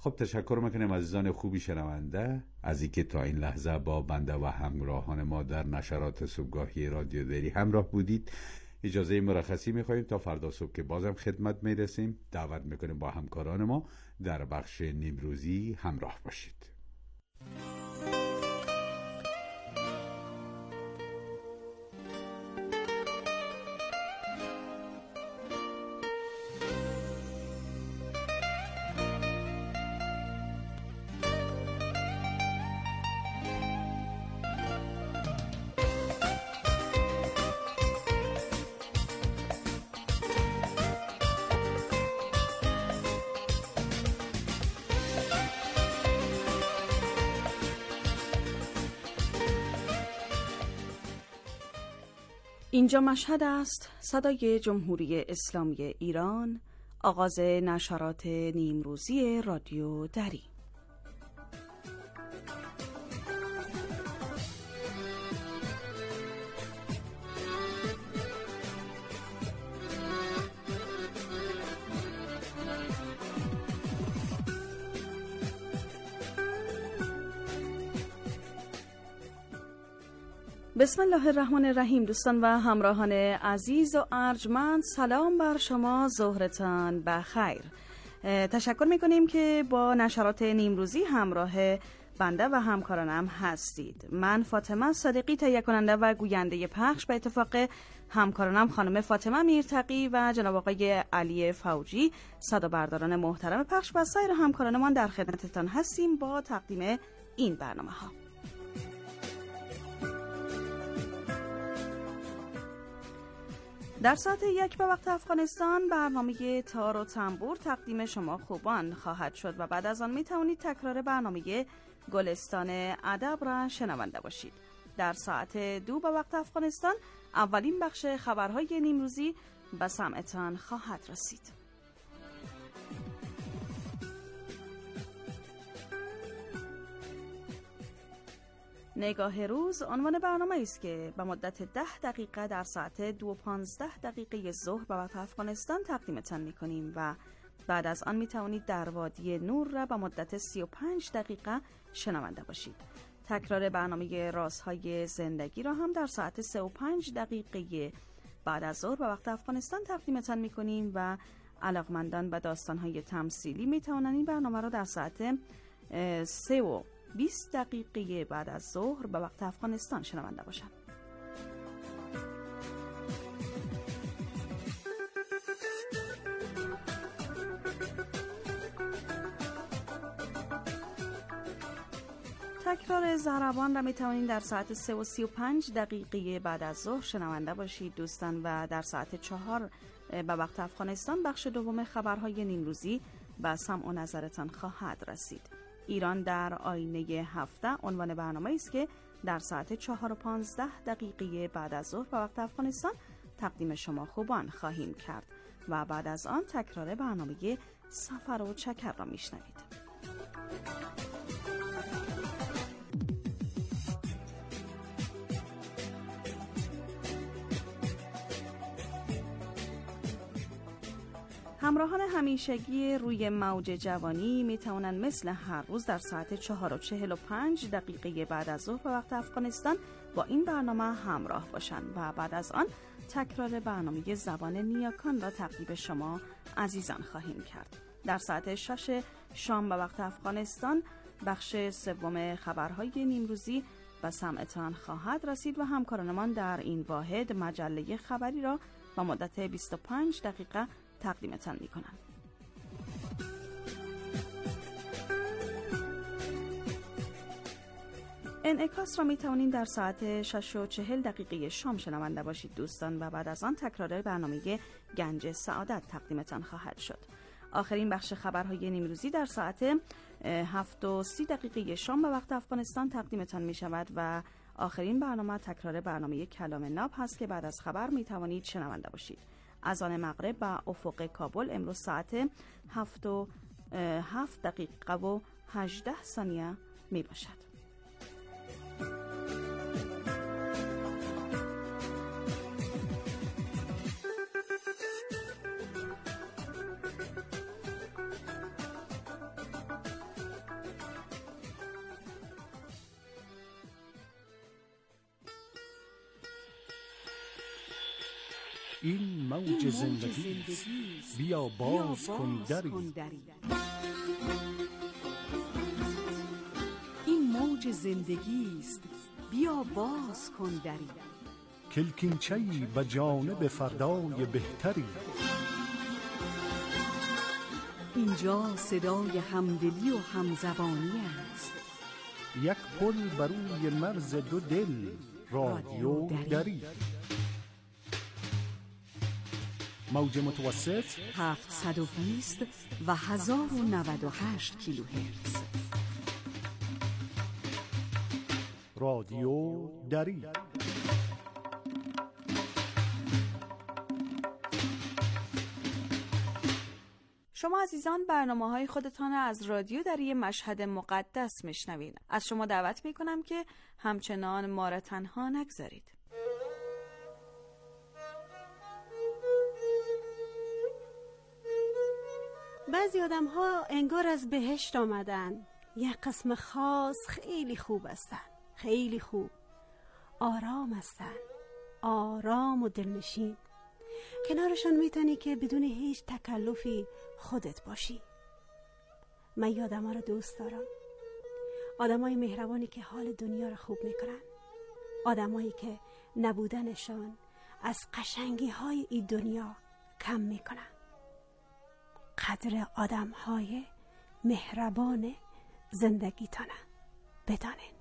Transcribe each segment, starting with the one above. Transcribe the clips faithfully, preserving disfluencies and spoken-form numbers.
خب تشکر میکنیم عزیزان خوبی شنونده از اینکه تا این لحظه با بنده و همراهان ما در نشرات صبحگاهی رادیو دری همراه بودید. اجازه مرخصی میخواییم تا فردا صبح که بازم خدمت میرسیم. دعوت میکنیم با همکاران ما در بخش نیمروزی همراه باشید. اینجا مشهد است، صدای جمهوری اسلامی ایران، آغاز نشرات نیمروزی رادیو دری. بسم الله الرحمن الرحیم. دوستان و همراهان عزیز و ارجمند، سلام بر شما، ظهرتان بخیر. تشکر میکنیم که با نشرات نیمروزی همراه بنده و همکارانم هستید. من فاطمه صادقی، تهیه کننده و گوینده پخش، به اتفاق همکارانم خانم فاطمه میرتقی و جناب آقای علی فوجی، صدابرداران محترم پخش، و سایر همکارانمان در خدمتتان هستیم با تقدیم این برنامه ها. در ساعت یک به وقت افغانستان برنامه تار و تنبور تقدیم شما خوبان خواهد شد و بعد از آن می توانید تکرار برنامه گلستان ادب را شنونده باشید. در ساعت دو به وقت افغانستان اولین بخش خبرهای نیمروزی به سمعتان خواهد رسید. نگاه روز عنوان برنامه است که به مدت ده دقیقه در ساعت دو و پانزده دقیقه ظهر به وقت افغانستان تقدیمتان می کنیم و بعد از آن می توانید در وادی نور را به مدت سی و پنج دقیقه شنونده باشید. تکرار برنامه رازهای زندگی را هم در ساعت سه و پنج دقیقه بعد از ظهر به وقت افغانستان تقدیمتان می کنیم و علاقمندان به داستانهای تمثیلی می توانند این برنامه را در ساعت سه و بیست دقیقه بعد از ظهر به وقت افغانستان شنونده باشند. تکرار زهربان را می توانید در ساعت سه و سی و پنج دقیقه بعد از ظهر شنونده باشید دوستان، و در ساعت چهار به وقت افغانستان بخش دوم خبرهای نیمروزی به سمع و نظرتان خواهد رسید. ایران در آینه هفته عنوان برنامه است که در ساعت چهار و پانزده دقیقه بعد از ظهر به وقت افغانستان تقدیم شما خوبان خواهیم کرد و بعد از آن تکرار برنامه سفر و چکر را میشنوید. همراهان همیشگی روی موج جوانی می توانند مثل هر روز در ساعت چهار و چهل و پنج دقیقه بعد از ظهر به وقت افغانستان با این برنامه همراه باشند و بعد از آن تکرار برنامه زبان نیاکان را تقدیم شما عزیزان خواهیم کرد. در ساعت شش شام به وقت افغانستان بخش سوم خبرهای نیمروزی به سمعتان خواهد رسید و همکارانمان در این واحد مجله خبری را با مدت بیست و پنج دقیقه تقدیمتان می کنم. انعکاس را می توانید در ساعت شش و چهل دقیقه شام شنونده باشید دوستان و بعد از آن تکرار برنامه گنج سعادت تقدیمتان خواهد شد. آخرین بخش خبرهای نیمروزی در ساعت هفت و سی دقیقه شام به وقت افغانستان تقدیمتان می شود و آخرین برنامه تکرار برنامه کلام ناب هست که بعد از خبر می توانید شنونده باشید. از آن مغرب به افق کابل امروز ساعت هفت و هفت دقیقه و هجده ثانیه می باشد. این موج زندگی بیا باز کن دری. این موج زندگی است بیا باز کن دری. کلکینچه‌ای به جانب فردای بهتری. اینجا صدای همدلی و همزبانی است. یک پل بر روی مرز دو دل، رادیو دری. موج متوسط هفتصد و بیست و هزار و نود و هشت کیلوهرتز. رادیو دری. شما عزیزان برنامه‌های خودتان از رادیو دری مشهد مقدس میشنوید. از شما دعوت میکنم که همچنان ما را تنها نگذارید. بعضی آدم ها انگار از بهشت آمدن. یک قسم خاص خیلی خوب هستن، خیلی خوب، آرام هستن، آرام و دلنشین. کنارشان میتونی که بدون هیچ تکلفی خودت باشی. من این آدم ها رو دوست دارم. آدم های مهربانی که حال دنیا رو خوب میکنن. آدم هایی که نبودنشان از قشنگی های این دنیا کم میکنن. قدر آدم های مهربان زندگی تانه بدانین.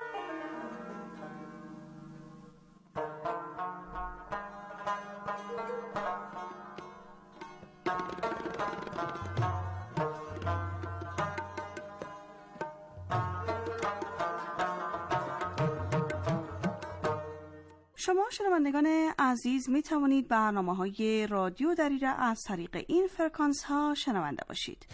شما شنوندگان عزیز می توانید برنامه‌های رادیو دری را از طریق این فرکانس ها شنونده باشید.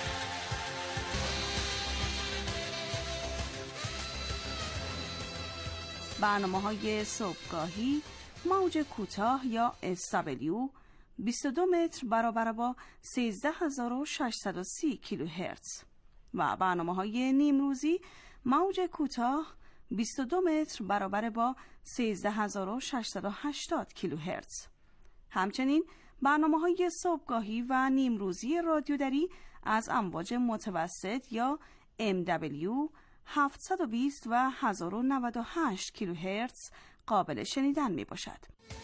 برنامه‌های صبحگاهی موج کوتاه یا اس دبلیو بیست و دو متر برابر با سیزده هزار و ششصد و سی کیلوهرتز و برنامه‌های نیمروزی موج کوتاه بیست و دو متر برابر با سیزده هزار و ششصد و هشتاد کیلوهرتز. همچنین برنامه‌های صبحگاهی و نیمروزی رادیو دری از امواج متوسط یا ام دبلیو هفتصد و بیست و هزار و نود و هشت کیلوهرتز قابل شنیدن می باشد.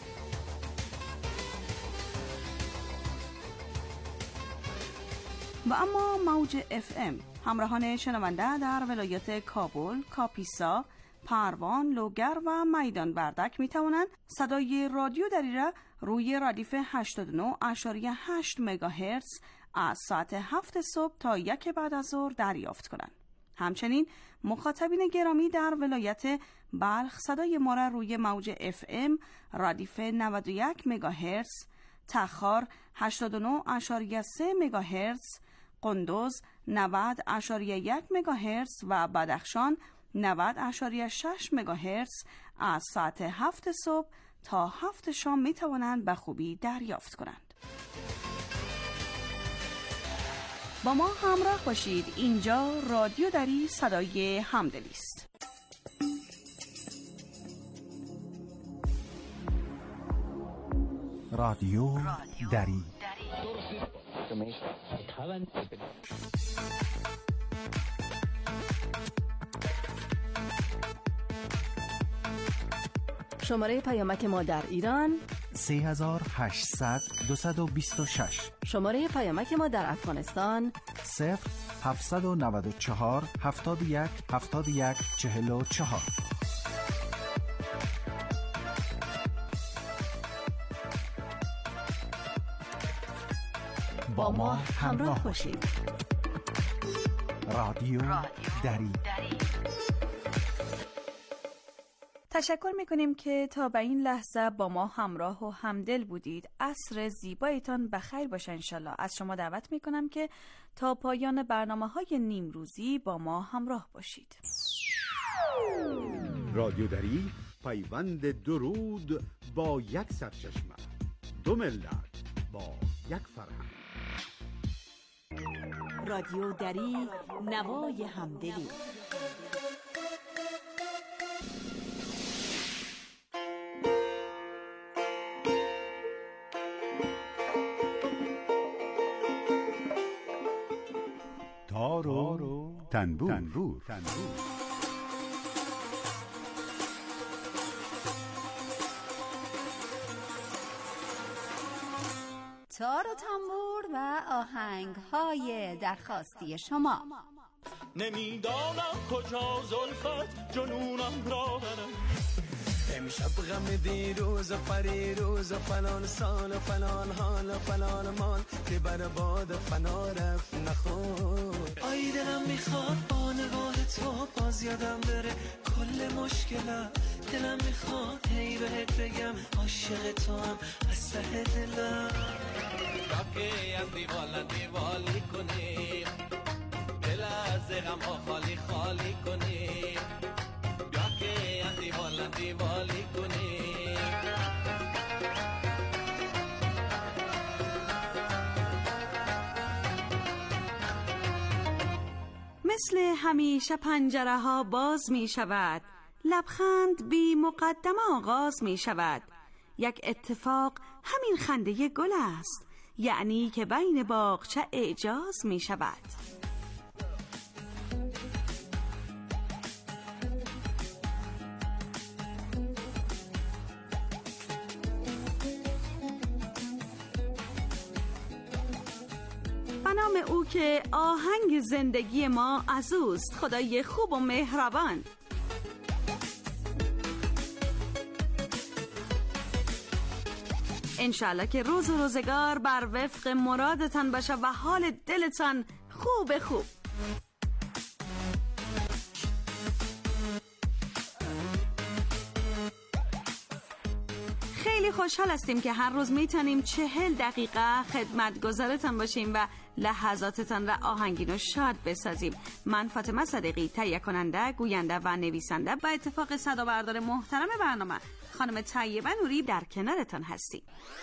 و اما موج اف ام همراهان شنونده در ولایت کابل، کاپیسا، پروان، لوگر و میدان بردک می توانند صدای رادیو دری را روی ردیف هشتاد و نه ممیز هشت مگاهرتز از ساعت هفت صبح تا یک بعد از ظهر دریافت کنند. همچنین مخاطبین گرامی در ولایت بلخ صدای ما را روی موج اف ام ردیف نود و یک مگاهرتز، تخار هشتاد و نه ممیز سه مگاهرتز، قندوز نود ممیز یک مگاهرتز و بدخشان نود ممیز شش مگاهرتز از ساعت هفت صبح تا هفت شام می توانند به خوبی دریافت کنند. با ما همراه باشید. اینجا رادیو دری صدای همدلی است. رادیو دری. شماره پیامک ما در ایران سه هزار و هشتصد دویست و بیست و شش. شماره پیامک ما در افغانستان صفر هفتصد و نود و چهار هفتاد و یک هفتاد و یک چهل و چهار. با ما همراه باشید. رادیو دری. تشکر میکنیم که تا به این لحظه با ما همراه و همدل بودید. عصر زیبایتان بخیر باشه انشالله. از شما دعوت میکنم که تا پایان برنامه های نیمروزی با ما همراه باشید. رادیو دری پیوند درود با یک سرچشمه، دو ملت با یک فرهنگ. رادیو دری نوای همدلی. تنبور, تنبور. تنبور. تار و تنبور و آهنگ‌های درخواستی شما. نمیدانم کجا زلفت جنونم را برم، امشب غم دیروز و پریروز و فلان سال و فلان حال و فلان مال که بر باد فنا رفت نخور. آی دلم میخواد با نگاه تو باز یادم بره کل مشکلم، دلم میخواد هی بهت بگم عاشق تو هم از ته دلم. راکی از دیوال دیوالی کنی، دل از غم ها خالی خالی کنی، بیا که از دیوال دیوالی کنی. مثل همیشه پنجره ها باز می شود، لبخند بی مقدمه آغاز می شود. یک اتفاق همین خنده گل است، یعنی که بین باغچه اعجاز می شود. به نام او که آهنگ زندگی ما از اوست، خدای خوب و مهربان. انشالله که روز و روزگار بر وفق مرادتان باشه و حال دلتان خوب خوب. خیلی خوشحال هستیم که هر روز میتونیم چهل دقیقه خدمتگزارتان باشیم و لحظاتتان را آهنگین و شاد بسازیم. من فاطمه صدیقی، تهیه کننده، گوینده و نویسنده و اتفاق صدا بردار محترم برنامه خانم طیبه نوری در کنارتان هستیم.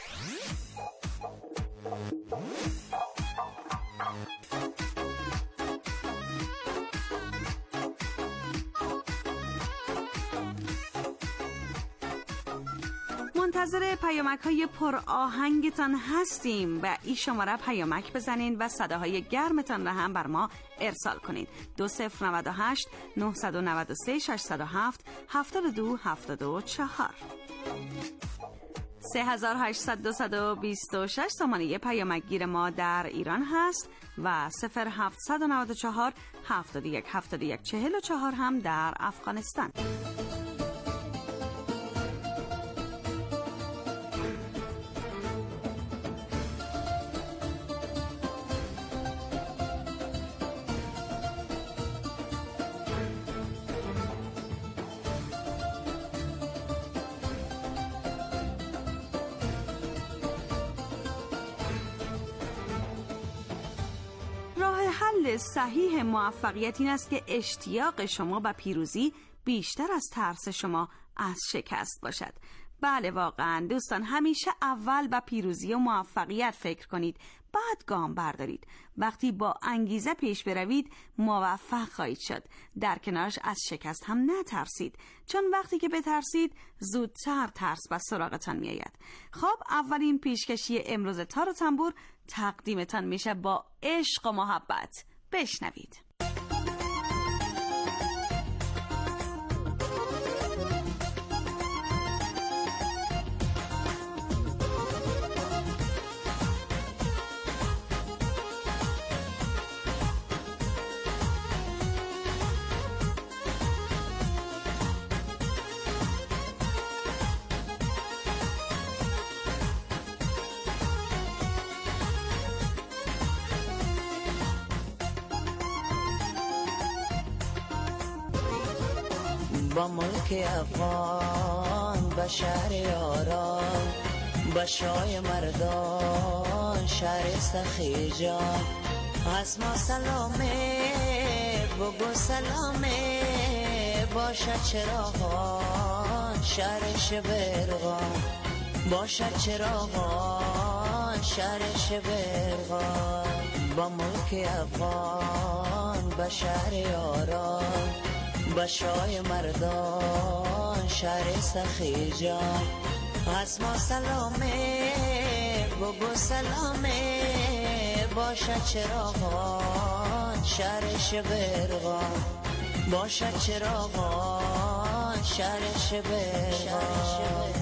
منتظر پیامک های پر آهنگتان هستیم و این شماره پیامک بزنین و صداهای گرمتان را هم بر ما ارسال کنید. دو صفر نود و هشت نهصد و نود و سه ششصد و هفت هفتاد و دو هفتاد و چهار. سه هزار و هشتصد دوصد و بیست و شش زمانه پیامک گیر ما در ایران هست و صفر هفتصد و نود و چهار هفتاد و یک هفتاد و یک چهل و چهار هم در افغانستان. حل صحیح موفقیت این است که اشتیاق شما به پیروزی بیشتر از ترس شما از شکست باشد. بله واقعا دوستان، همیشه اول به پیروزی و موفقیت فکر کنید، بعد گام بردارید. وقتی با انگیزه پیش بروید موفق خواهید شد. در کنارش از شکست هم نترسید، چون وقتی که بترسید زودتر ترس به سراغتان می آید. خب اولین پیشکشی امروز تار و تنبور تقدیمتان میشه با عشق و محبت. بشنوید. با ملک افغان به شهر یاران، به شای مردان شهر سخی جان، از ما سلامه بگو سلامه، باشد چراغان شهر شبرغان، باشد چراغان شهر شبرغان. با ملک افغان به شهر یاران، به شای مردان شهر سخی جان، از ما سلامه بگو سلامه، باشد چراغان شهر شبرغان باشد چراغان شهر شبرغان.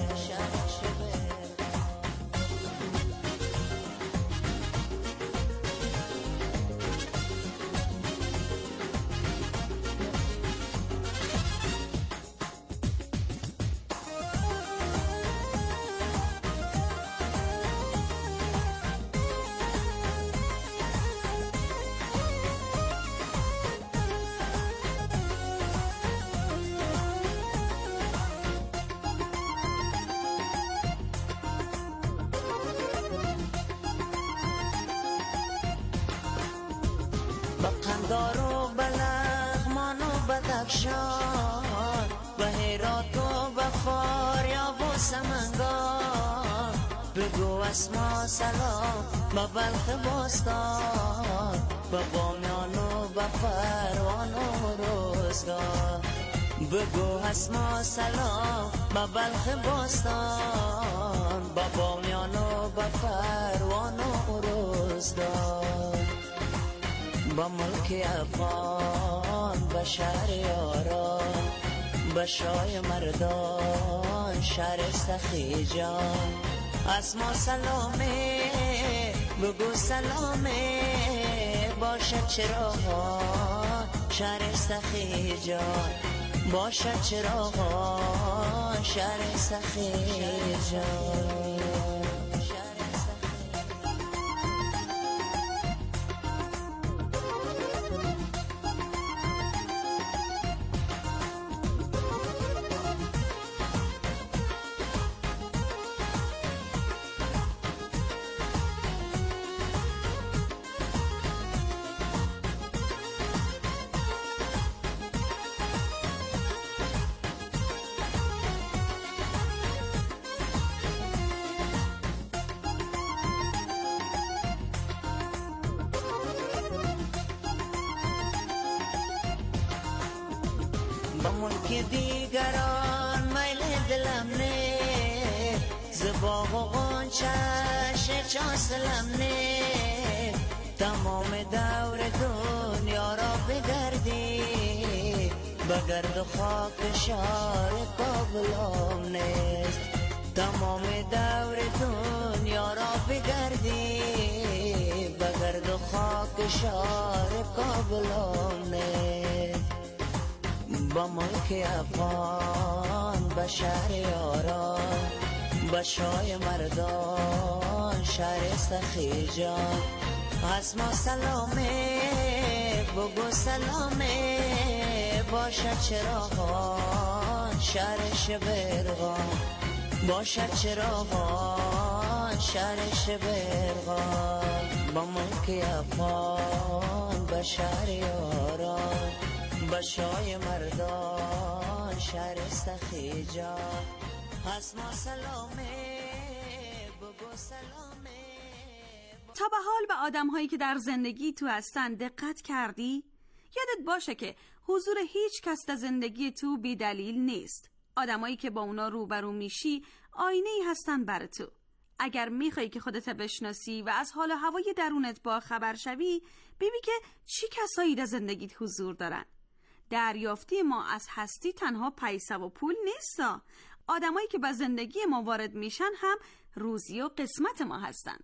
قندار و بلغمان و بدخشان به هرات و به فاریاب و سمنگان بگو اسما سلام به بلخ باستان به بامیان و به پروان و روزگار. بگو اسما سلام به بلخ باستان به بامیان و به پروان و روزگار. با ملک افغان به شهر یاران به شای مردان شهر سخی جان اسما سلامه بگو سلامه باشد چراغان شهر سخی جان باشد چراغان شهر سخی جان. با ملک دیگران میل دلم نه زباغ و غنچش چاسلم نه تمام دور دنیا را بگردی بگرد و خاک شار کابلم نیست. تمام دور دنیا را بگردی بگرد و خاک شار کابلم نیست. با ملک افغان به شهر یاران به شای مردان شهر سخی جان اسما سلامه بگو سلامه باشد چراغان شهر شبرغان باشد چراغان شهر شبرغان. با ملک افغان به شهر یاران به شای مردان شهر سخی جان اسما سلامه بگو سلامه. تا به حال به آدم هایی که در زندگی تو هستن دقت کردی؟ یادت باشه که حضور هیچ کس در زندگی تو بی دلیل نیست. آدمایی که با اونا روبرو میشی آینه‌ای هستن بر تو. اگر میخوای که خودت بشناسی و از حال و هوای درونت با خبر شوی، ببین که چی کسایی در زندگیت حضور دارن. دریافتی ما از هستی تنها پیسه و پول نیست. آدمایی که به زندگی ما وارد میشن هم روزی و قسمت ما هستن.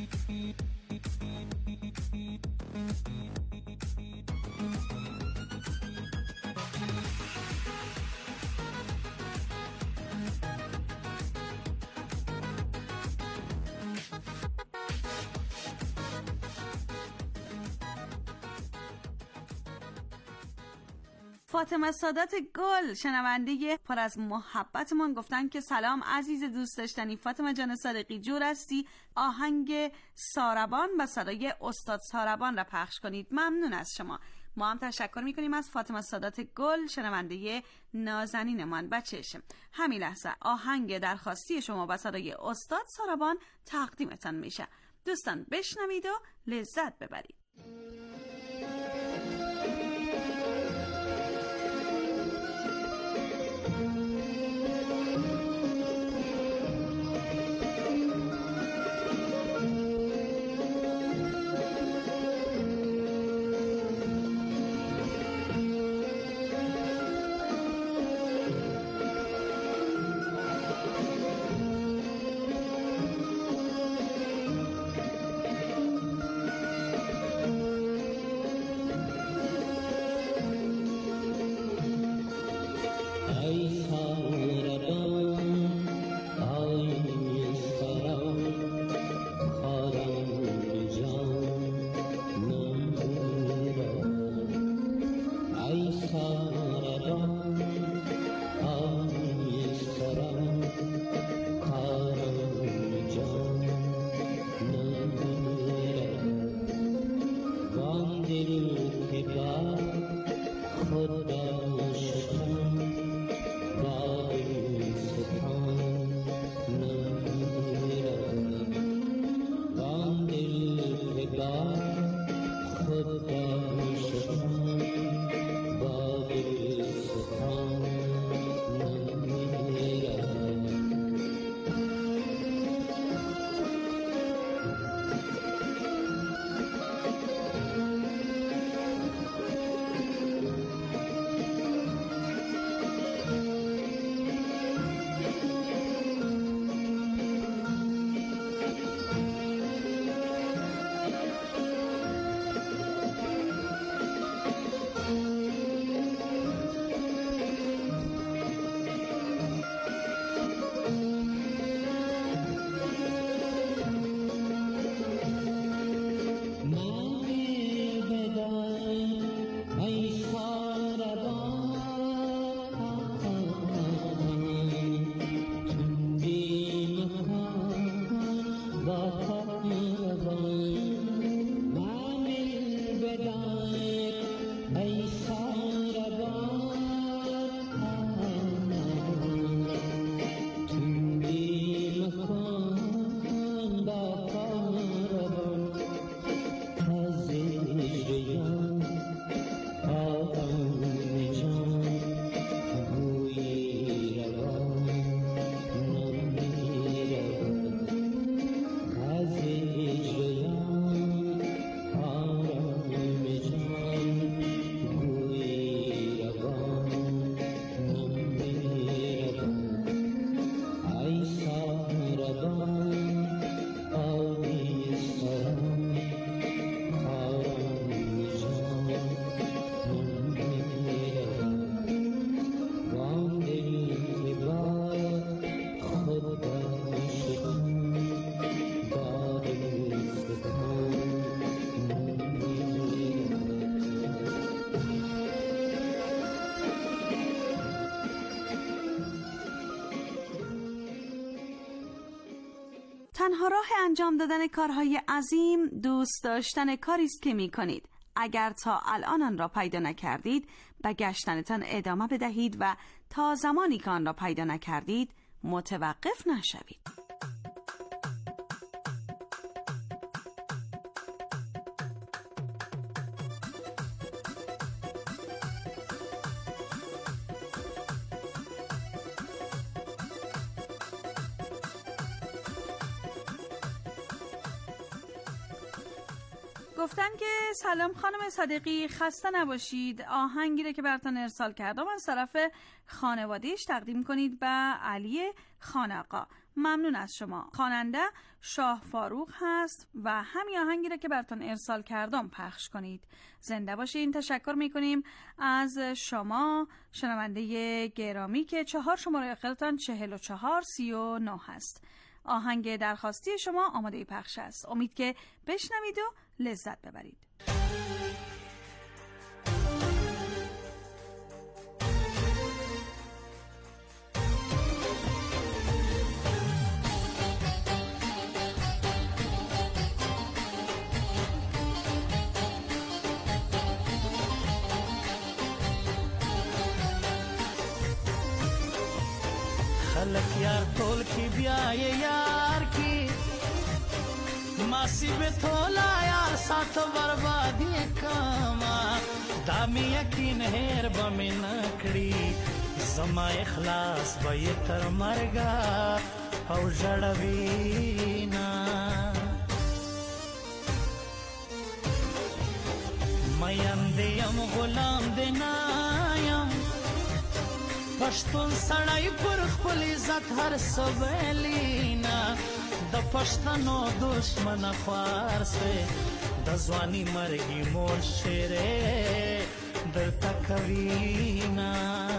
فاطمه سادات گل شنونده پر از محبتمون گفتن که سلام عزیز دوست داشتنی فاطمه جان صادقی، جور هستی آهنگ ساربان با صدای استاد ساربان را پخش کنید. ممنون از شما. ما هم تشکر میکنیم از فاطمه سادات گل شنونده نازنینمان. بچه‌شم همین لحظه آهنگ درخواستی شما با صدای استاد ساربان تقدیمتان میشه. دوستان بشنوید و لذت ببرید. تنها راه انجام دادن کارهای عظیم دوست داشتن کاری است که می کنید. اگر تا الان آن را پیدا نکردید، به گشتنتان ادامه بدهید و تا زمانی که آن را پیدا نکردید متوقف نشوید. گفتن که سلام خانم صادقی، خسته نباشید. آهنگی رو که براتون ارسال کردم از طرف خانوادهش تقدیم کنید به علی خان آقا. ممنون از شما. خواننده شاه فاروق هست و همین آهنگی رو که براتون ارسال کردم پخش کنید. زنده باشین. تشکر میکنیم از شما شنونده گرامی که چهار شماره آخرتان چهل و چهار سی و نه هست. آهنگ درخواستی شما آماده پخش است. امید که بشنوید و لذت ببرید. خلق یار طول کی بیای یار کی ماسی به تولا یار سات بربادی کاما دامی یقین هر بمن کړي زما اخلاص به تر مرګا او جړوینا مېم دیم غلام دینایم پښتون سړی پر خپل عزت هر سویلینا د پښتنو دشمن خوار سه د ځواني مرګي مور شیره در تکوینا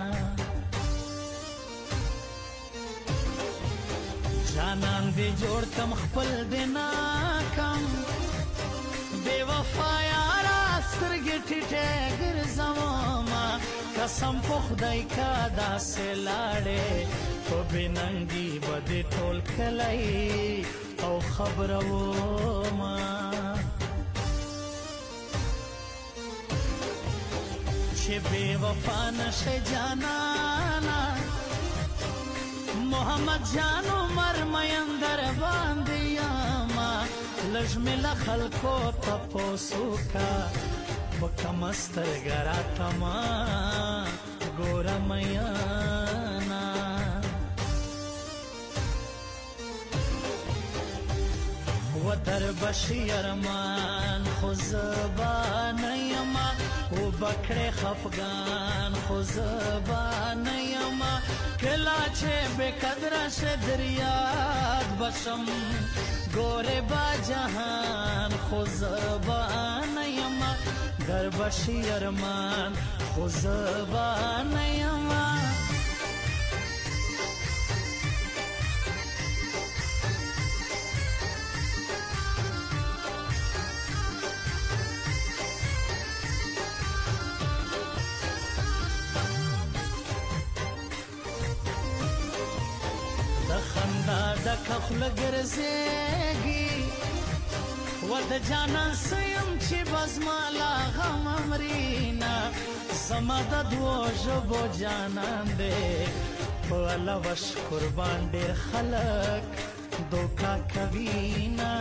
جانان دې جوړ کم خپل دینا کم بے وفا یارا سترګې ټیټه ګرځوما قسم په خدای کا داسې لاړې په بننګي بده ټول کلای او خبرو ما چې بے وفا نشه جانانا محمد جانو مرمین در باندې یاما لجمل خلکو تپوسو کا وکمستر ګراتما ګورمیانا و در بشی ارمان خو زبان یما و بکر خفگان خو زبان یما کلا چې بقدر شه دریاد بشم ګوره با جهان خو زبان یما در بشی ارمان خو زبان یما د خندا د کخل ګرځېږي و د جانان سیم چې بزمالا غم امرینا زما د دوه ژبو جانان دې په الله وش قربان ډېر خلک دوکا کوینا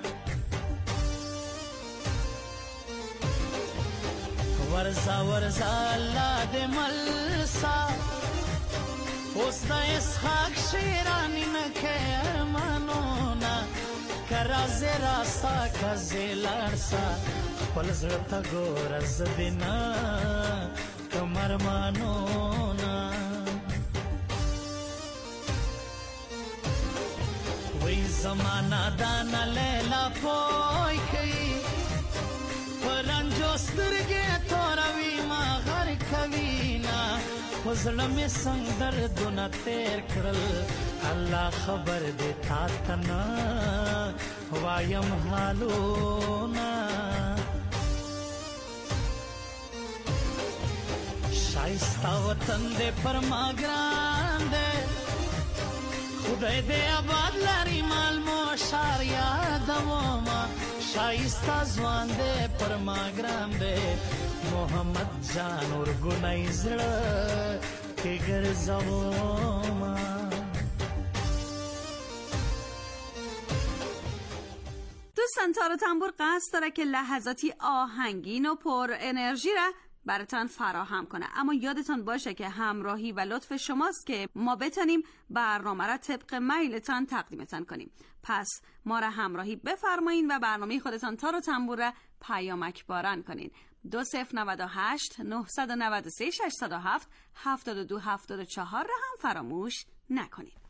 ورزا ورزا الله دې ملسا اوس د اسحاق شیرانی نکه ارمانونا کراز راستا کزیلارسا خپل زړه ته ګوره زدینا کم ارمانونا وی زمانا دانا لیلا پوی کئی پرنجو سترگی توروی ما غر کوینا پزړه مې څنګه دردونه تیر کړل الله خبر دې تا ته نه وایم حالونه شایسته وطن دې پر ما ګران دې خدای دې آباد لري مال مور شاریا دواما شایسته ځوان دی پر ما ګران دی محمد جان اور ګنای زړه کې ګرځوما. دوستان تار و تنبور قصد داره که لحظاتی آهنگین و پر انرژی را براتان فراهم کنه، اما یادتان باشه که همراهی و لطف شماست که ما بتونیم برنامه را طبق میلتان تقدیمتان کنیم. پس ما را همراهی بفرمایید و برنامه خودتان تار و تنبور را پیامک باران کنین. دو صفر نود و هشت نهصد و نود و سه ششصد و هفت هفتاد و دو هفتاد و چهار را هم فراموش نکنید.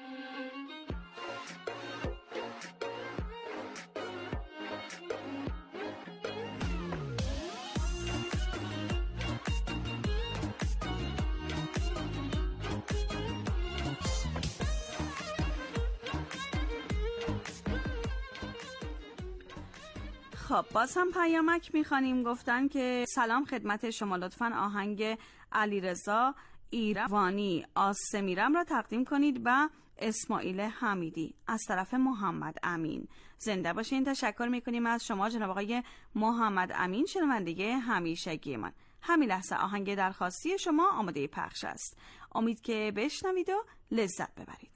خب باز هم پیامک میخوانیم. گفتن که سلام خدمت شما، لطفاً آهنگ علیرضا ایروانی آسمیرم را تقدیم کنید و اسماعیل حمیدی از طرف محمد امین. زنده باشین. تشکر میکنیم از شما جناب آقای محمد امین، شنونده همیشگی من. همین لحظه آهنگ درخواستی شما آماده پخش است. امید که بشنوید و لذت ببرید.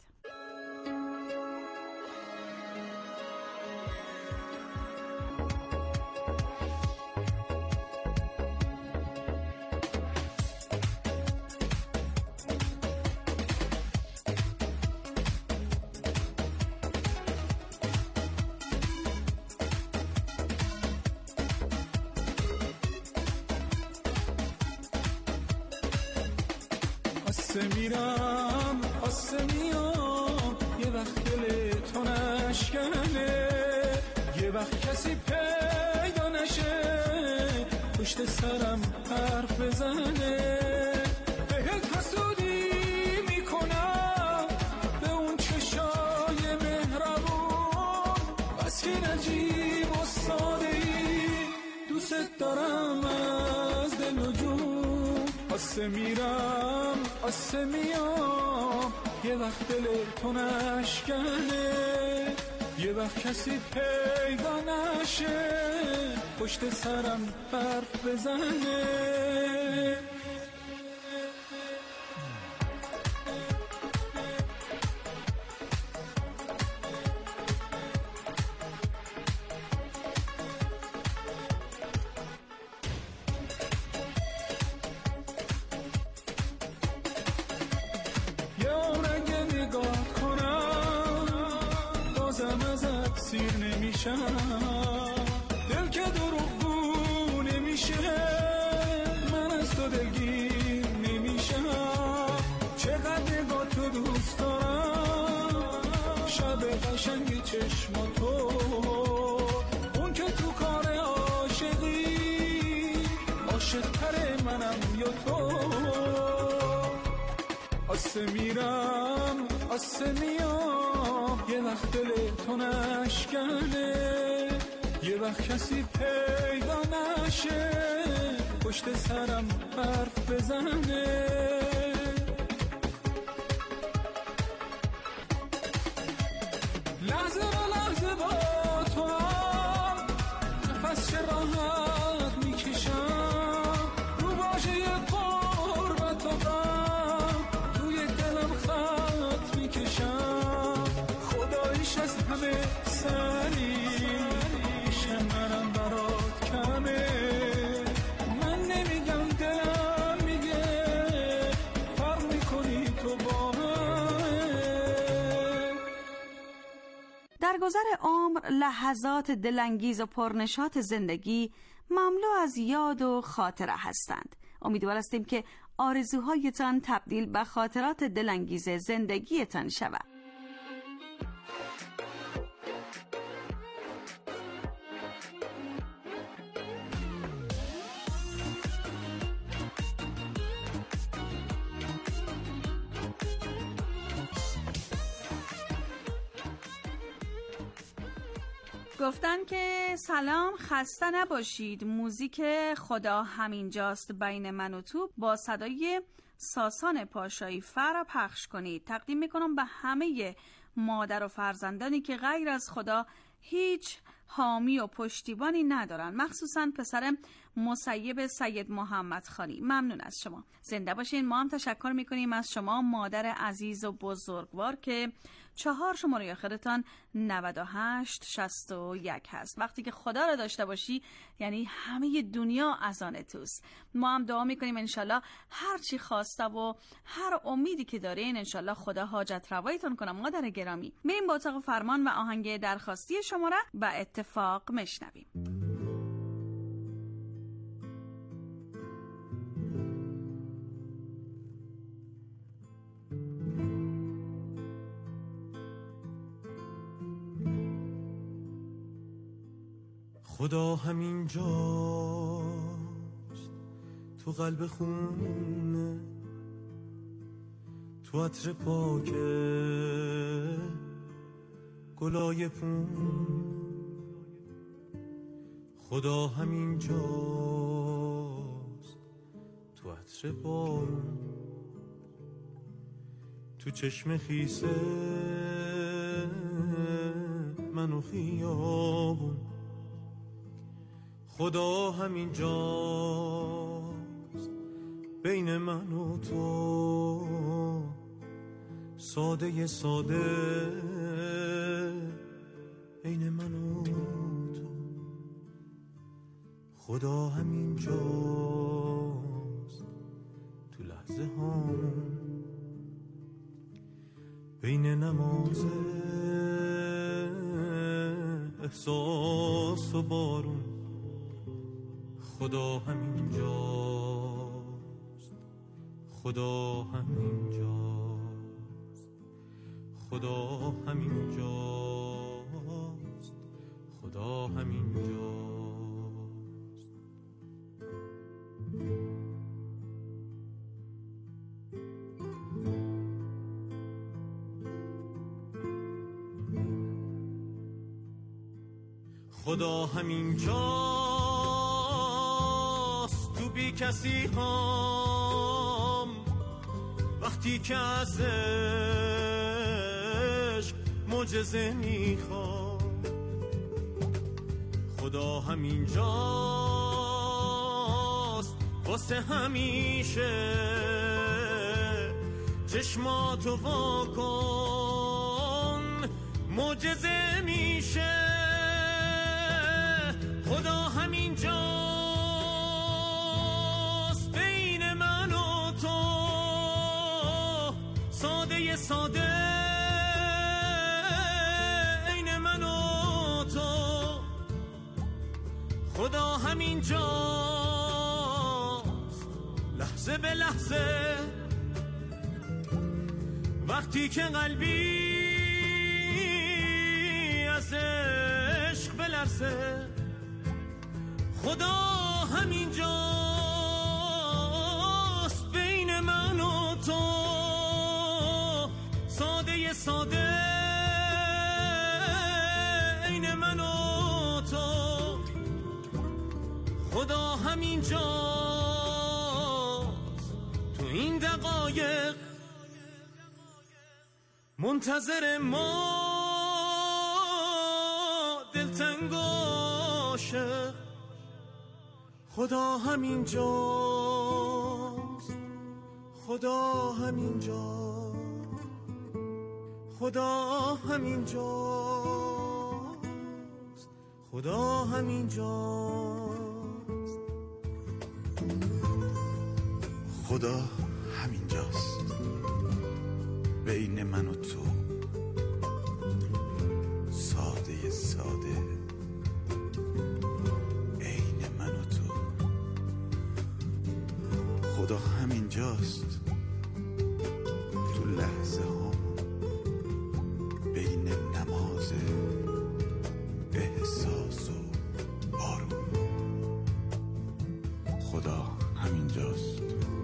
میرم آسه میام یه وقت دل تو نشکنه، یه وقت کسی پیدا نشه پشت سرم حرف بزنه، بهت حسودی میکنم به اون چشای مهربون، بس که نجیب و ساده ای دوست دارم از دل و جون. آسه میرم آسه میام یه وقت دل تو نشکنه، یه وقت کسی پیدا نشه پشت سرم حرف بزنه. سیر نمیشم دل که دروغگو نمیشه، من از تو دلگیر نمیشم، چقدر نگاه تو دوست دارم، شب قشنگ چشماتو، اون که تو کار عاشقی عاشق تر منم یا تو. آسه میرم آسه میام یه وقت دل تو نشکنه، یه وقت کسی پیدا نشه پشت سرم حرف بزنه. لحظه با لحظه با تو هم نفس چه راحت میکشم، رو باشه یه قربت و غم توی دلم خط میکشم، خداییش از همه سری شمرم برات کمه، من نمیگم دلم میگه فرق میکنی تو با در گذر عمر لحظات دلانگیز و پرنشاط زندگی مملو از یاد و خاطره هستند. امیدوار هستیم که آرزوهایتان تبدیل به خاطرات دلانگیز زندگیتان شود. گفتن که سلام، خسته نباشید، موزیک خدا همینجاست بین من و تو با صدای ساسان پاشایی فرا پخش کنید. تقدیم میکنم به همه مادر و فرزندانی که غیر از خدا هیچ حامی و پشتیبانی ندارن، مخصوصا پسر مسیب سید محمد خانی. ممنون از شما، زنده باشین. ما هم تشکر میکنیم از شما مادر عزیز و بزرگوار که چهار شماره آخرتان نود و هشت شصت و یک هست. وقتی که خدا را داشته باشی یعنی همه دنیا از آن توست. ما هم دعا میکنیم انشالله هر چی خواسته و هر امیدی که دارین انشالله خدا حاجت روایتون کنه. مادر گرامی، میریم با اتاق فرمان و آهنگ درخواستی شما را به اتفاق مشنویم. خدا همین جاست، تو قلب خونه، تو عطر پاکه گلای پون. خدا همین جاست، تو عطر بارون، تو چشم خیسه من و خیابون. خدا همین جاست بین من و تو، ساده ساده بین من و تو. خدا همین جاست تو لحظه هامون، بین نماز احساس و بارون. خدا همین جاست، خدا همین جاست، خدا همین جاست، خدا همین جاست. خدا همین جاست تو بی کسی هم، وقتی که از عشق معجزه میخوام. خدا همین جاست واسه همیشه، چشماتو وا کن معجزه میشه. خدا همین جاست بین من و تو، ساده ساده عین من و تو. خدا همین جاست لحظه به لحظه، وقتی که قلبی از عشق بلرزه. خدا همین جاست بین من و تو، ساده ساده عین من و تو. خدا همین جاست تو این دقایق، منتظر ما دلتنگ عاشق. خدا همین جاست، خدا همین جاست، خدا همین جاست، خدا همین جاست. خدا همین جاست بین من و تو، ساده ساده عین من و تو. خدا همین جاست تو لحظه ها، بین نماز احساس و بارون. خدا همین جاست،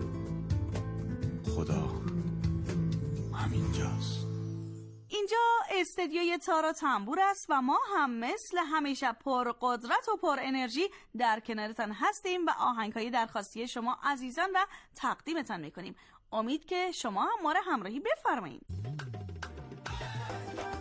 خدا همین جاست. اینجا استدیوی تارا تنبور است و ما هم مثل همیشه پر قدرت و پر انرژی در کنارتان هستیم و آهنگ‌های درخواستی شما عزیزان و تقدیمتان میکنیم. امید که شما هم ما را همراهی بفرمایید.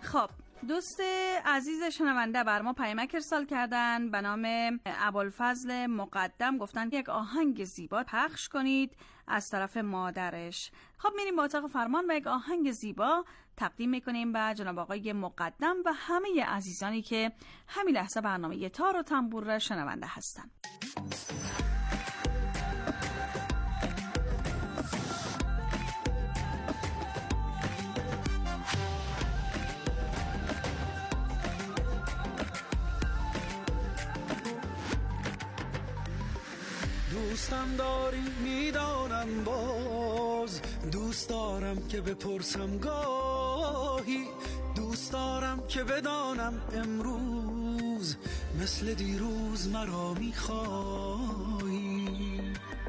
خب دوست عزیز شنونده بر ما پیامک ارسال کردن به نام ابوالفضل مقدم، گفتن یک آهنگ زیبا پخش کنید از طرف مادرش. خب میریم با اتاق فرمان و یک آهنگ زیبا تقدیم میکنیم به جناب آقای مقدم و همه عزیزانی که همین لحظه برنامه تار و تنبور را شنونده هستند. دوستم داری میدانم، باز دوست دارم که بپرسم گاهی، دوست دارم که بدانم امروز مثل دیروز مرا میخوایی.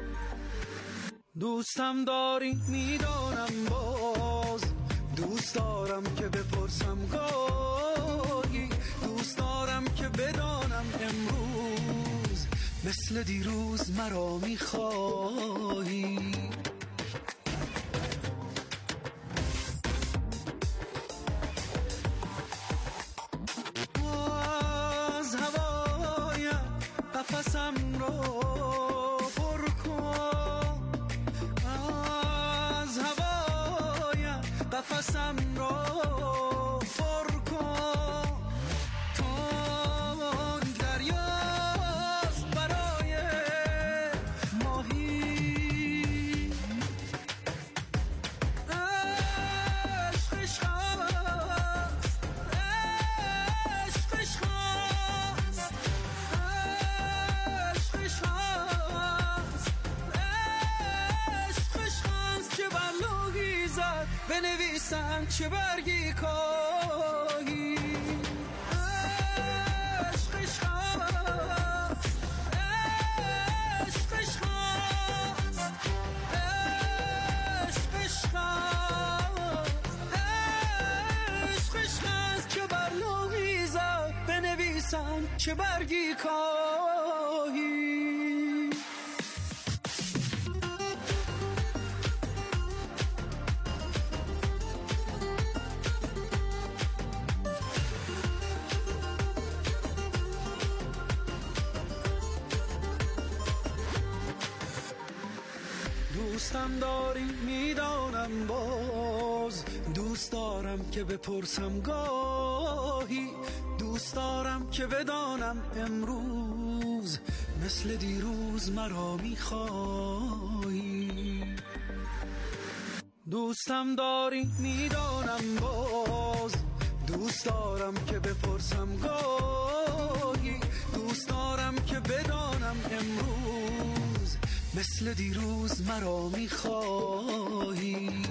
دوستم داری میدانم، باز دوست دارم که بپرسم گاهی، دوست دارم که بدانم امروز مثل دیروز مرا میخوایی. از هوایم قفسم رو پر کن، از هوایم قفسم رو پر کن، تون دریاست برای ماهی، عشقش خواست، عشقش خواست، عشقش خواست، عشقش خواست که بر لوحی زد بنویسن چه برگی کاهی. عشقش خواست، عشقش خواست، عشقش خواست، عشقش خواست که بر لوحی زد بنویسن چه برگی کاهی. دوستم داری میدانم، باز دوست دارم که بپرسم گاهی، دوست دارم که بدانم امروز مثل دیروز مرا میخوایی. دوستم داری میدانم، باز دوست دارم که بپرسم گاهی، دوست دارم که بدانم امروز مثل دیروز مرا میخوایی.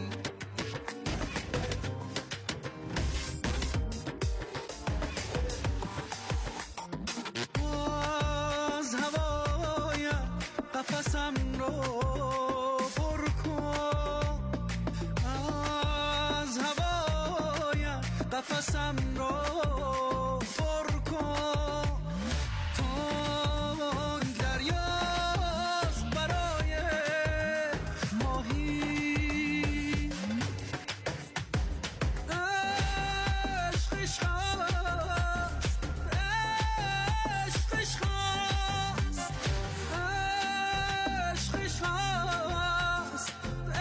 از هوایم قفسم رو پر کن، از هوایم قفسم رو پر کن، تون دریاست برای ماهی، عشقش خواست، عشقش خواست، عشقش خواست،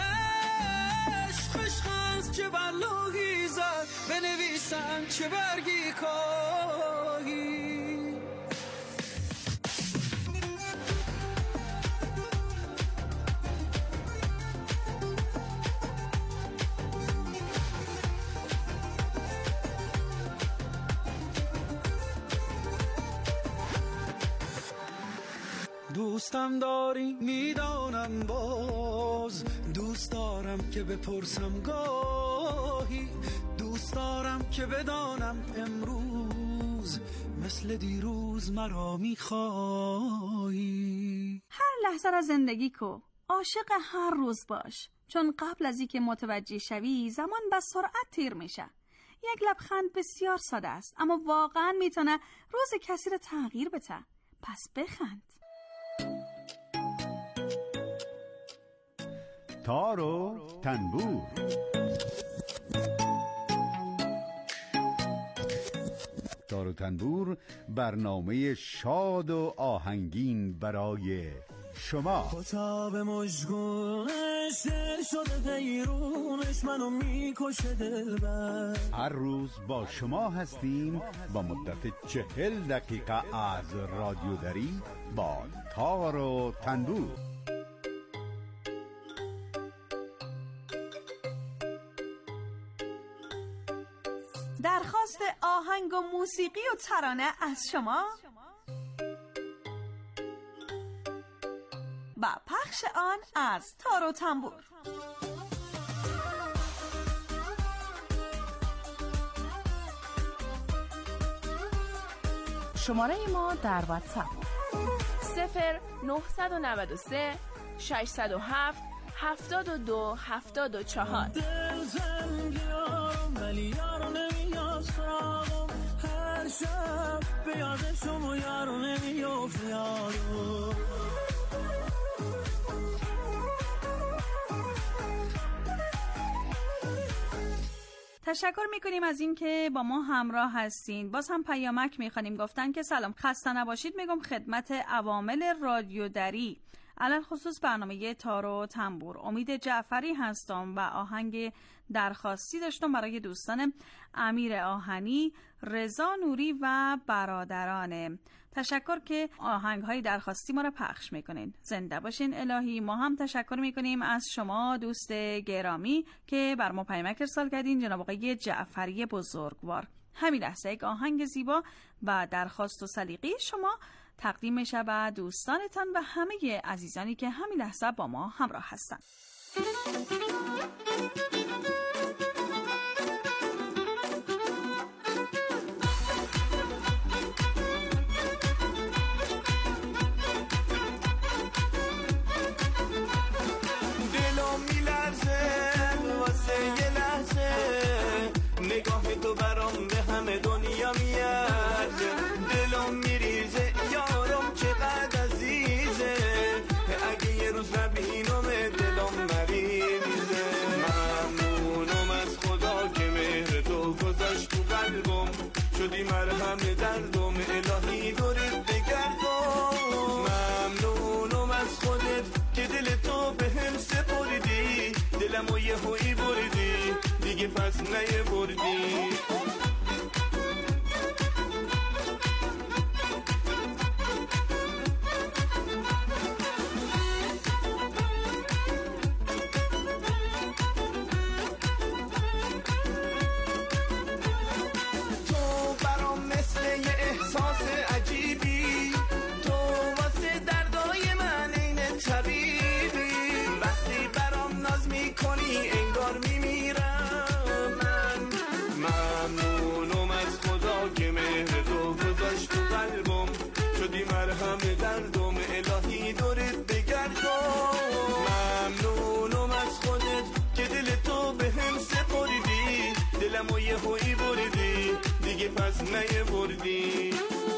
عشقش خواست که بر لوحی زد بنویسن چه برگی کاهی. دوستم داری میدانم، باز دوست دارم که بپرسم گاهی، دوست دارم که بدانم امروز مثل دیروز مرا میخوایی. هر لحظه را زندگی کو، عاشق هر روز باش، چون قبل از اینکه متوجه شوی زمان به سرعت تیر میشه. یک لبخند بسیار ساده است اما واقعا میتونه روز کسی را تغییر بده. پس بخند. تار و تنبور. تنبور برنامه شاد و آهنگین برای شما. کتاب مژگونش دل شده پیرونش منو میکشه دلبر. هر روز با شما هستیم با مدت چهل دقیقه از رادیو دری با تار و تنبور. درخواست آهنگ و موسیقی و ترانه از شما و پخش آن از تار و تنبور. شماره ما در واتساپ صفر نه نه سه شش صفر هفت هفتاد و دو هفتاد و چهار. دل زنگیارم ولی یارو نمیاد سراغم، هر شب به یاد شما یارو نمیافت یارو. تشکر میکنیم از این که با ما همراه هستین. باز هم پیامک میخوانیم. گفتن که سلام، خسته نباشید میگم خدمت عوامل رادیو دری، علل خصوص برنامه تار و تنبور. امید جعفری هستم و آهنگ درخواستی داشتم برای دوستان امیر آهنی، رضا نوری و برادرانه. تشکر که آهنگ های درخواستی ما رو پخش میکنین. زنده باشین الهی. ما هم تشکر میکنیم از شما دوست گرامی که بر ما پیامک ارسال کردین، جناب آقای جعفری بزرگوار. همین لحظه یک آهنگ زیبا و درخواست و سلیقه شما تقدیم میشه به دوستانتان و همه عزیزانی که همین لحظه با ما همراه هستند. دلم میلرزه واسه یه لحظه، نگاه تو برام به همه دنیا میارزه. دلم میریزه یارم چقدر عزیزه، اگه یه روز نبینم دلم مریضه. ممنونم از خدا که مهر تو گذاشت تو قلبم، شدی مرهم دردم الهی دورت بگردم. ممنونم از خودت که دل تو به هم سپردی، دلم و یه هوی بردی دیگه پس نیه بردی. دردم الهی دورت بگردم. ممنونم از خودت که دل تو به هم سپردی، دلم و یه هوی بردی دیگه پس نیه بردی.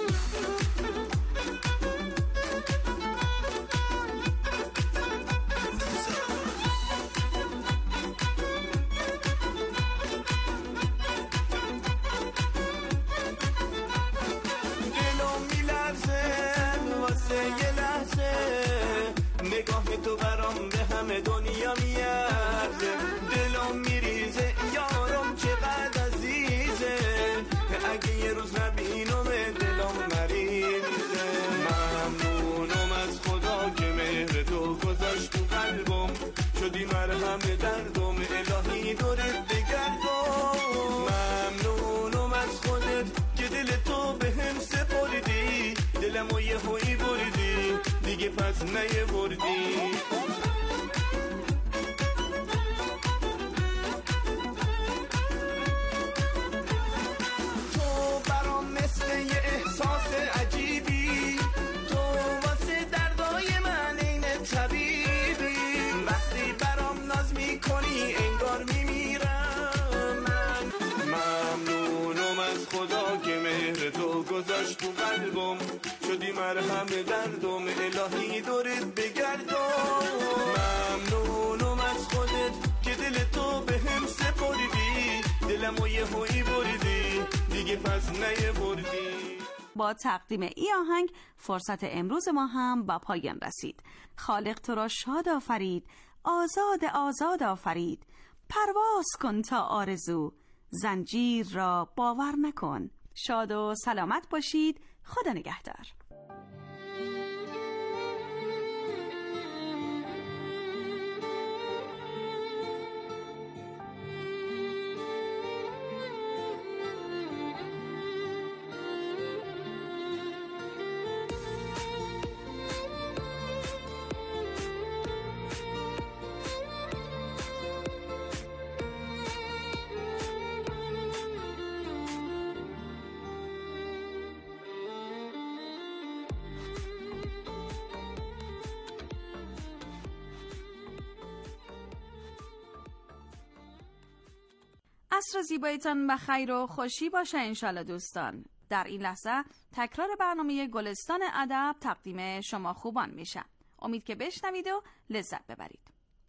یه لحظه نگاه تو برام به همه دنیا میارزه. دلم میریزه یارم چقدر عزیزه، اگه یه روز نبینم دلم مریضه. ممنونم از خدا که مهر تو گذاشت تو قلبم، شدی مرهم دردم الهی دورت بگردم. ممنونم از خودت که دل تو به هم سپردی، دلم و یه هوی بردی دیگه پس نیه بردی. تو برام مثل یه احساس عجیبی، تو واسه دردای من این طبیبی. وقتی برام ناز میکنی انگار میمیرم من. ممنونم از خدا که مهر تو گذاشت تو قلبم، شدی مرهم دردم الهی دورت بگردم. ممنونم از خودت که دل تو به هم سپردی، دلم و یه هوی بردی دیگه پس نیاوردی. با تقدیم ای آهنگ فرصت امروز ما هم با پایان رسید. خالق تو را شاد آفرید، آزاد آزاد آفرید. پرواز کن تا آرزو، زنجیر را باور نکن. شاد و سلامت باشید. خدا نگهدار. عصر زیبایتان و خیر و خوشی باشه انشالله دوستان. در این لحظه تکرار برنامه گلستان ادب تقدیم شما خوبان میشه. امید که بشنوید و لذت ببرید.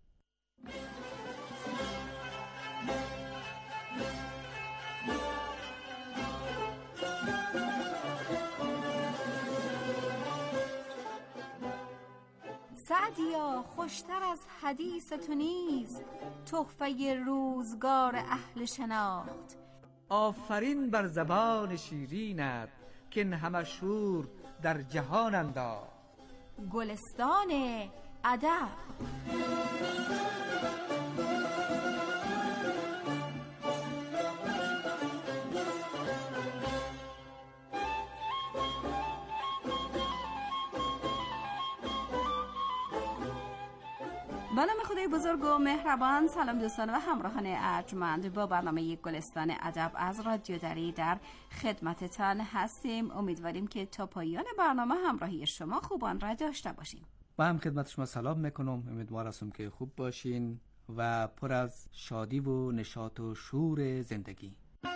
سعدیا خوشتر از حدیث تو نیست، تحفه روزگار اهل شناخت. آفرین بر زبان شیرینت که این همه شور در جهان انداخت. گلستان ادب. به نام خدای بزرگ و مهربان. سلام دوستان و همراهان ارجمند، با برنامه گلستان ادب از رادیو دری در خدمتتان هستیم. امیدواریم که تا پایان برنامه همراهی شما خوبان را داشته باشیم. با هم خدمت شما سلام میکنم. امیدوار هستم که خوب باشین و پر از شادی و نشاط و شور زندگی.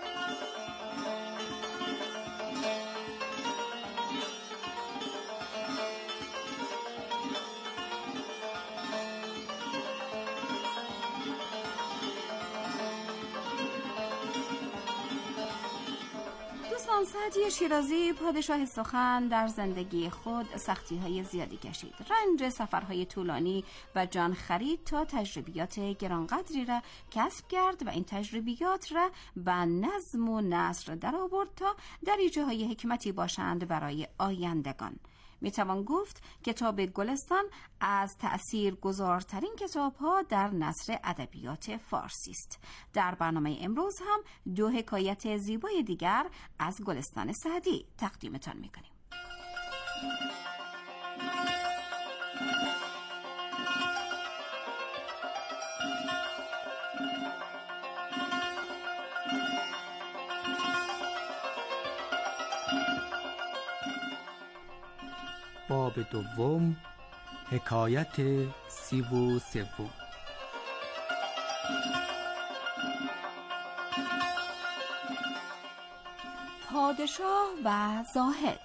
سعدی شیرازی پادشاه سخن در زندگی خود سختی‌های زیادی کشید. رنج سفرهای طولانی و جان خرید تا تجربیات گرانقدری را کسب کرد و این تجربیات را به نظم و نثر در آورد تا دریچه‌های حکمتی باشند برای آیندگان. میتوان گفت کتاب گلستان از تأثیر گذارترین کتاب ها در نثر ادبیات فارسی است. در برنامه امروز هم دو حکایت زیبای دیگر از گلستان سعدی تقدیمتان میکنیم. باب دوم، حکایت سی و سوم. پادشاه و زاهد.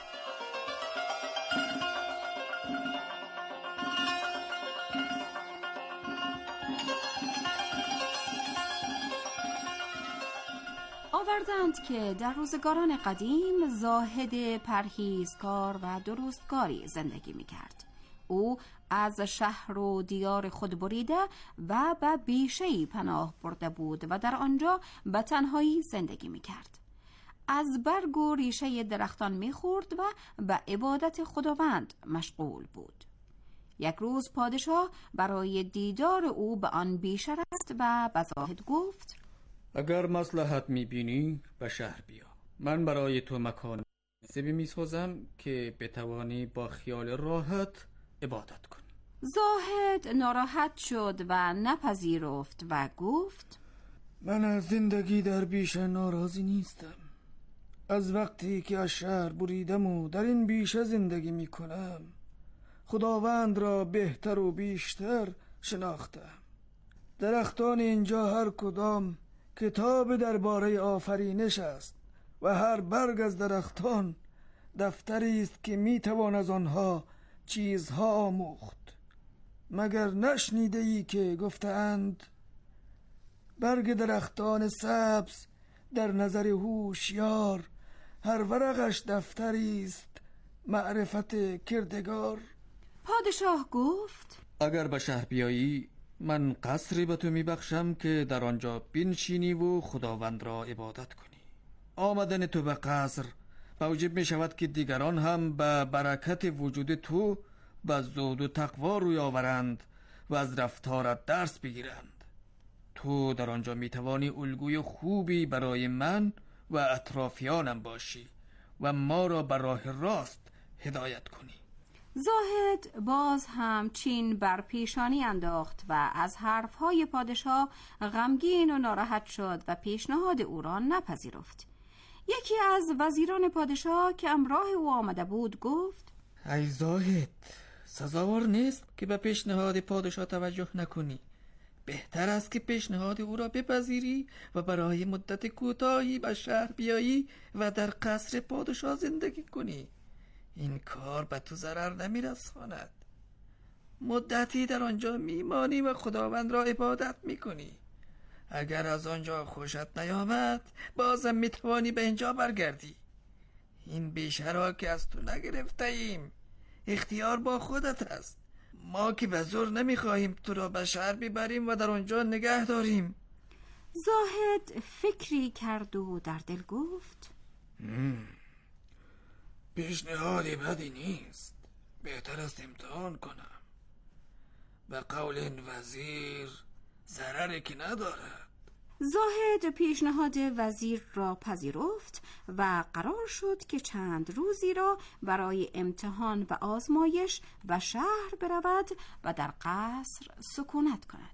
آوردند که در روزگاران قدیم زاهد پرهیزکار و درستکاری زندگی می کرد. او از شهر و دیار خود بریده و به بیشه‌ای پناه برده بود و در آنجا به تنهایی زندگی می کرد. از برگ و ریشه درختان می خورد و به عبادت خداوند مشغول بود. یک روز پادشاه برای دیدار او به آن بیشه رفت و به زاهد گفت: اگر مصلحت میبینی به شهر بیا، من برای تو مکان زیبی میسازم که بتوانی با خیال راحت عبادت کنی. زاهد ناراحت شد و نپذیرفت و گفت: من از زندگی در بیشه ناراضی نیستم. از وقتی که از شهر بریدم و در این بیشه زندگی میکنم خداوند را بهتر و بیشتر شناختم. درختان اینجا هر کدام کتاب درباره آفرینش است و هر برگ از درختان دفتری است که میتوان از آنها چیزها آموخت. مگر نشنیده ای که گفتند برگ درختان سبز در نظر هوشیار هر ورقش دفتری است معرفت کردگار. پادشاه گفت اگر به شهر بیایی من قصری به تو میبخشم که در آنجا بنشینی و خداوند را عبادت کنی. آمدن تو به قصر موجب می شود که دیگران هم به برکت وجود تو به زهد و تقوا روی آورند و از رفتارت درس بگیرند. تو در آنجا می توانی الگوی خوبی برای من و اطرافیانم باشی و ما را به راه راست هدایت کنی. زاهد باز هم چین بر پیشانی انداخت و از حرفهای پادشاه غمگین و ناراحت شد و پیشنهاد او را نپذیرفت. یکی از وزیران پادشاه که همراه او آمده بود گفت ای زاهد، سزاوار نیست که به پیشنهاد پادشاه توجه نکنی. بهتر است که پیشنهاد او را بپذیری و برای مدت کوتاهی به شهر بیایی و در قصر پادشاه زندگی کنی. این کار به تو ضرر نمیرساند. مدتی در آنجا میمانی و خداوند را عبادت میکنی. اگر از آنجا خوشت نیامد بازم میتوانی به اینجا برگردی. این بیشه را که از تو نگرفته ایم. اختیار با خودت است. ما که به زور نمیخواهیم تو را به شهر ببریم و در آنجا نگه داریم. زاهد فکری کرد و در دل گفت پیشنهادی بدی نیست. بهتر است امتحان کنم. به قول این وزیر ضرری که ندارد. زاهد پیشنهاد وزیر را پذیرفت و قرار شد که چند روزی را برای امتحان و آزمایش به شهر برود و در قصر سکونت کند.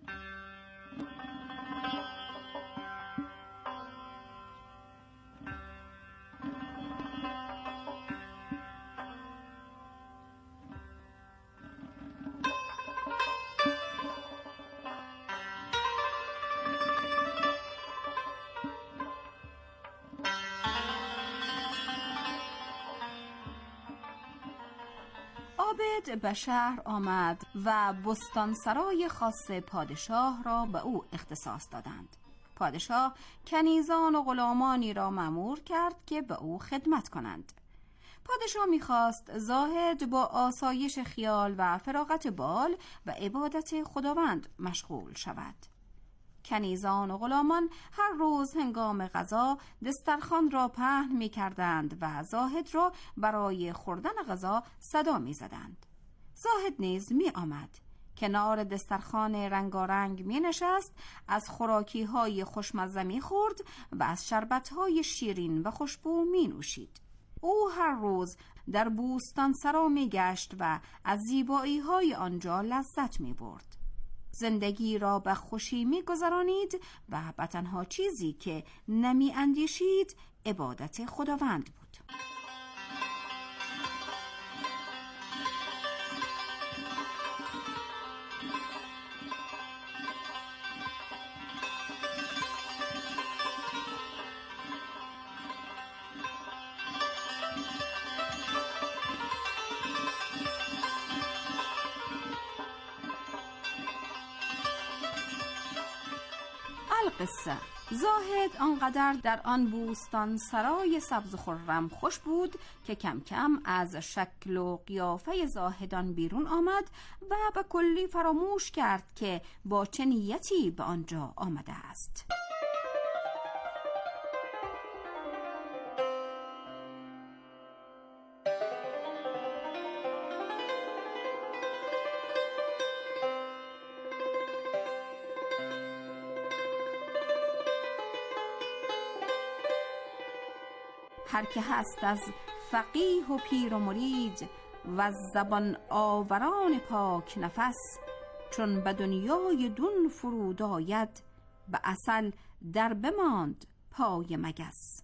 عابد به شهر آمد و بستانسرای خاص پادشاه را به او اختصاص دادند. پادشاه کنیزان و غلامانی را مأمور کرد که به او خدمت کنند. پادشاه می‌خواست زاهد با آسایش خیال و فراغت بال و عبادت خداوند مشغول شود. کنیزان و غلامان هر روز هنگام غذا دسترخوان را پهن می کردند و زاهد را برای خوردن غذا صدا می زدند. زاهد نیز می آمد. کنار دسترخوان رنگارنگ می نشست، از خوراکی های خوشمزه می خورد و از شربت های شیرین و خوشبو می نوشید. او هر روز در بوستان سرا می گشت و از زیبایی های آنجا لذت می برد. زندگی را به خوشی می گذرانید و به تنها چیزی که نمی اندیشید عبادت خداوند بود. القصه: زاهد آنقدر در آن بوستان سرای سبز و خرم خوش بود که کم کم از شکل و قیافه زاهدان بیرون آمد و به کلی فراموش کرد که با چه نیتی به آنجا آمده است. هر که هست از فقیه و پیر و مرید و از زبان آوران پاک نفس، چون به دنیای دون فرود آید به عسل در بماند پای مگس.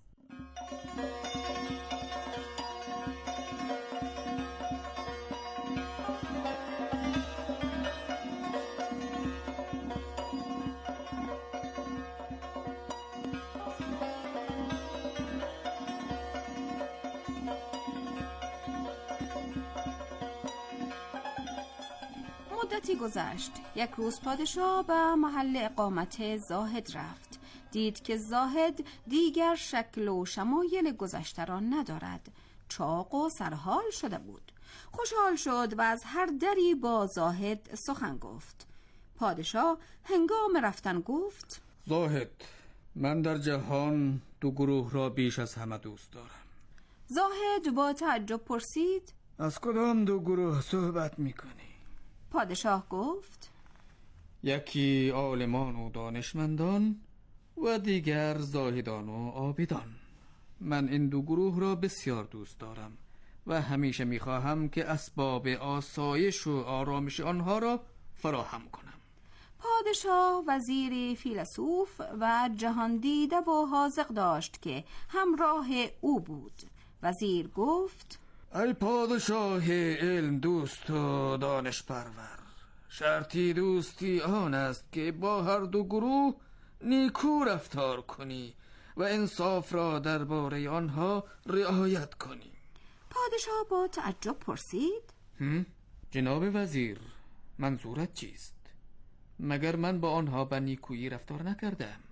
مدتی گذشت. یک روز پادشاه به محل اقامت زاهد رفت دید که زاهد دیگر شکل و شمایل گذشته را ندارد. چاق و سرحال شده بود. خوشحال شد و از هر دری با زاهد سخن گفت. پادشاه هنگام رفتن گفت: زاهد، من در جهان دو گروه را بیش از همه دوست دارم. زاهد با تعجب پرسید: از کدام دو گروه صحبت میکنی؟ پادشاه گفت: یکی عالمان و دانشمندان و دیگر زاهدان و عابدان. من این دو گروه را بسیار دوست دارم و همیشه میخواهم که اسباب آسایش و آرامش آنها را فراهم کنم. پادشاه وزیری فیلسوف و جهاندیده و حاذق داشت که همراه او بود. وزیر گفت: ای پادشاه علم دوست و دانش پرور، شرطی دوستی آن است که با هر دو گروه نیکو رفتار کنی و انصاف را درباره آنها رعایت کنی. پادشاه با تعجب پرسید: جناب وزیر، منظورت چیست؟ مگر من با آنها به نیکویی رفتار نکردم؟